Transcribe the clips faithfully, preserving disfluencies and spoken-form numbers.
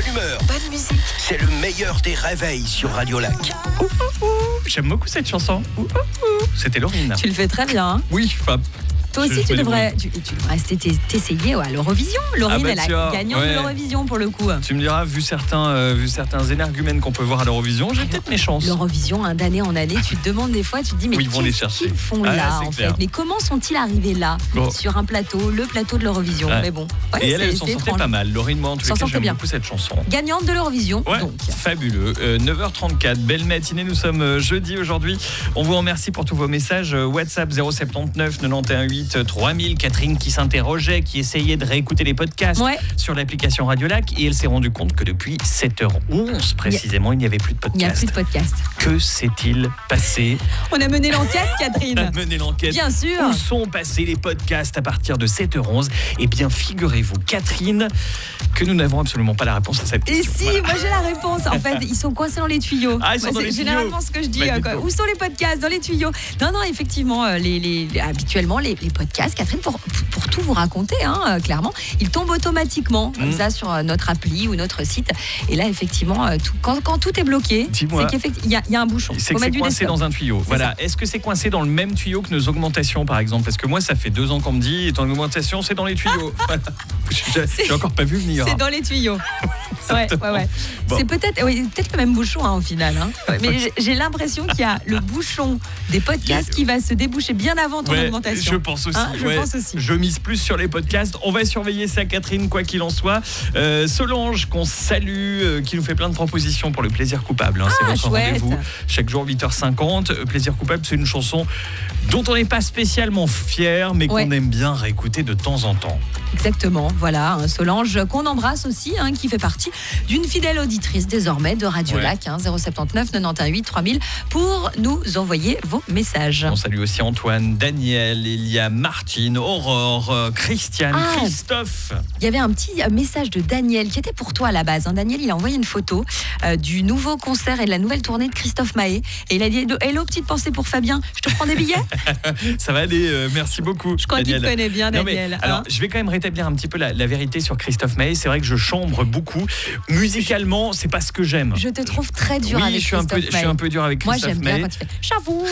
bonne humeur, Bonne musique. c'est le meilleur des réveils sur Radio Lac. Ouh, ouh, ouh. J'aime beaucoup cette chanson. Ouh, ouh, ouh. C'était Laurine. Tu le fais très bien. Hein. Oui, enfin. Toi aussi, je tu me devrais, tu, tu devrais t'essayer à l'Eurovision. Laurine, Ah bah elle a tiens, gagnante ouais. de l'Eurovision pour le coup. Tu me diras, vu certains, euh, vu certains énergumènes qu'on peut voir à l'Eurovision, j'ai peut-être mes chances. L'Eurovision, hein, d'année en année, tu te demandes des fois, tu te dis mais Où ils vont les qu'est-ce chercher. qu'ils font Ah, là c'est en clair. fait. Mais comment sont-ils arrivés là Bon. sur un plateau, le plateau de l'Eurovision. Ouais. Mais bon, ouais, Et elle, c'est- elle s'en c'est sortait étrange. pas mal. Laurine, moi, en tous S'en les cas, sortait j'aime bien. beaucoup cette chanson. Gagnante de l'Eurovision, Ouais, donc. fabuleux. Euh, neuf heures trente-quatre, belle matinée. Nous sommes euh, jeudi aujourd'hui. On vous remercie pour tous vos messages. Euh, WhatsApp zéro sept neuf quatre-vingt-onze huit trois mille. Catherine qui s'interrogeait, qui essayait de réécouter les podcasts Ouais. sur l'application Radio Lac et elle s'est rendue compte que depuis sept heures onze précisément, il n'y avait plus de Il n'y a podcast. plus de podcast. Que s'est-il passé? On a mené l'enquête, On a Catherine. mené l'enquête. Bien sûr. Où sont passés les podcasts à partir de sept heures onze? Eh bien, figurez-vous, Catherine, que nous n'avons absolument pas la réponse à cette Et question. si, Voilà. moi j'ai la réponse. En fait, ils sont coincés dans les tuyaux. Ah, ils sont Moi, dans c'est les tuyaux. généralement ce que je dis. Bah, euh, dis quoi. donc. Où sont les podcasts? Dans les tuyaux. Non, non, effectivement, euh, les, les, les- habituellement, les, les podcasts, Catherine, pour, pour tout vous raconter, hein, euh, clairement, ils tombent automatiquement, comme Mm. ça, sur euh, notre appli ou notre site. Et là, effectivement, euh, tout- quand, quand tout est bloqué, Dis-moi. c'est qu'il y, a- il y a un bouchon. C'est Faut que c'est mettre du coincé desktop. dans un tuyau. Voilà. Est-ce que c'est coincé dans le même tuyau que nos augmentations, par exemple? Parce que moi, ça fait deux ans qu'on me dit, ton augmentation, c'est dans les tuyaux. Voilà. J'ai j'ai encore pas vu venir. C'est dans les tuyaux. Ouais, ouais, ouais. Bon. C'est peut-être oui, peut-être le même bouchon hein, au final. Hein. Ouais, mais j'ai- j'ai l'impression qu'il y a le bouchon des podcasts qui va se déboucher bien avant ton Ouais, augmentation. je pense aussi. Hein, je ouais. pense aussi. Je mise plus sur les podcasts. On va surveiller ça, Catherine, quoi qu'il en soit. Euh, Solange, qu'on salue, euh, qui nous fait plein de propositions pour le plaisir coupable. Hein. C'est Ah, votre chouette. rendez-vous. Chaque jour, huit heures cinquante. Euh, Plaisir coupable, c'est une chanson dont on n'est pas spécialement fier, mais Ouais. qu'on aime bien réécouter de temps en temps. Exactement, voilà, hein, Solange qu'on embrasse aussi, hein, qui fait partie d'une fidèle auditrice désormais de Radio Ouais. Lac, hein, zéro sept neuf quatre-vingt-onze huit trois mille pour nous envoyer vos messages. On salue aussi Antoine, Daniel, il y a Martine, Aurore, euh, Christiane, Ah. Christophe. Il y avait un petit euh, message de Daniel qui était pour toi à la base. hein. Daniel, il a envoyé une photo euh, du nouveau concert et de la nouvelle tournée de Christophe Maé. Et il a dit hello, petite pensée pour Fabien, je te prends des billets. Ça va aller, euh, merci beaucoup. Je crois qu'il Daniel. te connaît bien, Non, mais, Daniel. alors, hein. je vais quand même rétablir un petit peu la, la vérité sur Christophe Maé. C'est vrai que je chambre beaucoup. Musicalement, c'est pas ce que j'aime. Je te trouve très dur Oui, avec je suis, un peu, Christophe je suis Maé. un peu dur avec Moi, Christophe j'aime bien Maé. quand il fait j'avoue,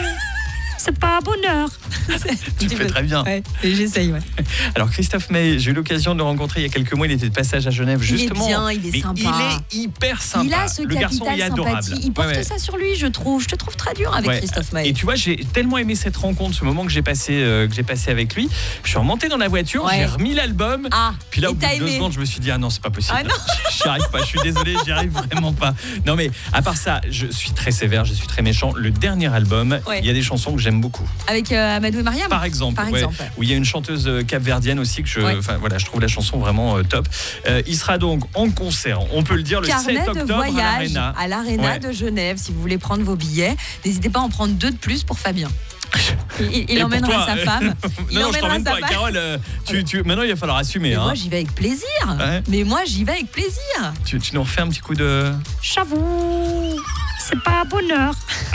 c'est pas un bonheur. Tu le fais très bien. Ouais, et j'essaye, ouais. Alors, Christophe Maé, j'ai eu l'occasion de le rencontrer il y a quelques mois. Il était de passage à Genève, Il est justement. bien, il est Mais sympa. il est hyper sympa. Il a ce le garçon capital est adorable. sympathie. Il porte Ouais, ouais. ça sur lui, je trouve. Je te trouve très dur avec Ouais. Christophe Et Maé. tu vois, j'ai tellement aimé cette rencontre, ce moment que j'ai passé, euh, que j'ai passé avec lui. Je suis remonté dans la voiture, Ouais. j'ai remis l'album. Ah, Puis là, et au bout t'as de deux aimé. secondes, je me suis dit, ah non, c'est pas possible. Ah non. J'y arrive pas, je suis désolé, j'y arrive vraiment pas. Non, mais à part ça, je suis très sévère, je suis très méchant. Le dernier album, il Ouais. y a des chansons que j'aime beaucoup. Avec euh, Amadou et Mariam. Par exemple, Par ouais, exemple, ouais. où il y a une chanteuse euh, capverdienne aussi que je, Ouais. enfin voilà, je trouve la chanson vraiment euh, top. Euh, il sera donc en concert, on peut le dire, le Carnet sept de octobre à voyage l'Arena. à l'Arena Ouais. de Genève. Si vous voulez prendre vos billets, n'hésitez pas à en prendre deux de plus pour Fabien. Il, il- il Et emmènera pour toi, sa euh, femme. Il non, non, je emmènera t'emmène sa pas, femme. Carole. euh, tu, tu, maintenant, il va falloir assumer. Mais Hein. moi, j'y vais avec plaisir. Ouais. Mais moi, j'y vais avec plaisir. Tu, tu nous refais un petit coup de. J'avoue, c'est pas un bonheur.